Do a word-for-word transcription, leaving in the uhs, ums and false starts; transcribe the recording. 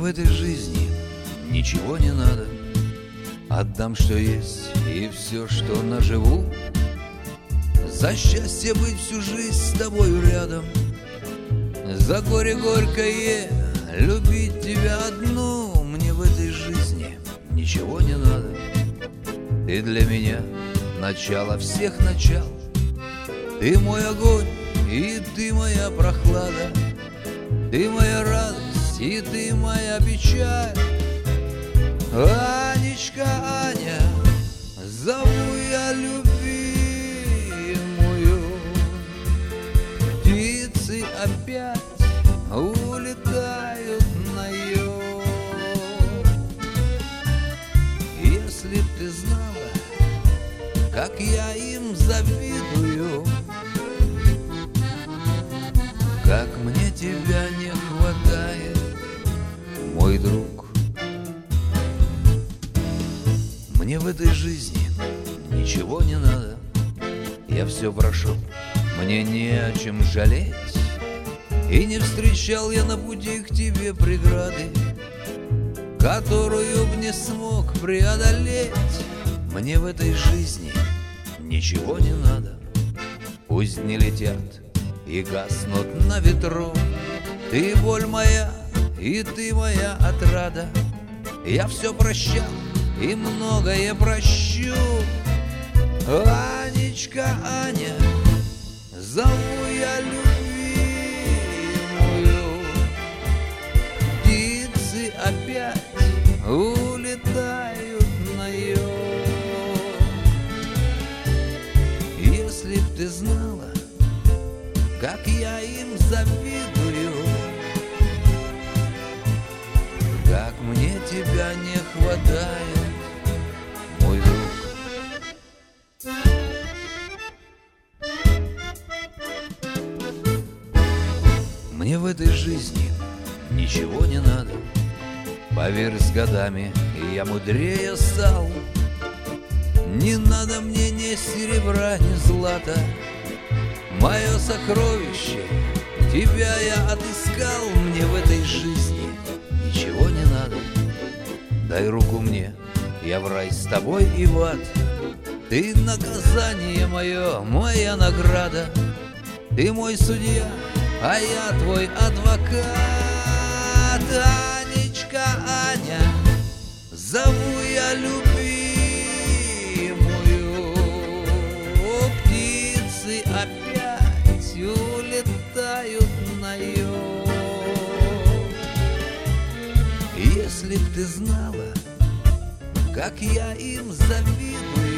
этой жизни ничего не надо. Отдам, что есть, и все, что наживу. За счастье быть всю жизнь с тобою рядом, за горе горькое любить тебя одну. Мне в этой жизни ничего не надо. Ты для меня начало всех начал. Ты мой огонь, и ты моя прохлада. Ты моя радость, и ты моя печаль. Анечка, Аня, зову я любимую. Птицы опять улетают на юг. Если б ты знала, как я им завидую, как мне тебя не хватает, мой друг. Мне в этой жизни ничего не надо. Я все прошу, мне не о чем жалеть. И не встречал я на пути к тебе преграды, которую б не смог преодолеть. Мне в этой жизни ничего не надо. Пусть не летят и гаснут на ветру. Ты боль моя, и ты моя отрада. Я все прощал и многое прощу. Анечка, Аня, зову я любимую. Птицы опять улетают на юг. Если б ты знала, как я им завидую, как мне тебя не хватает, мой друг. Мне в этой жизни ничего не надо. Поверь, с годами я мудрее стал. Не надо мне ни серебра, ни злата. Мое сокровище, тебя я отыскал. Мне в этой жизни ничего не надо. Дай руку мне, я в рай с тобой и в ад. Ты наказание мое, моя награда. Ты мой судья, а я твой адвокат. Анечка, Аня, зову я любимую. Птицы опять улетают на юг. Если б ты знала, как я им завидую,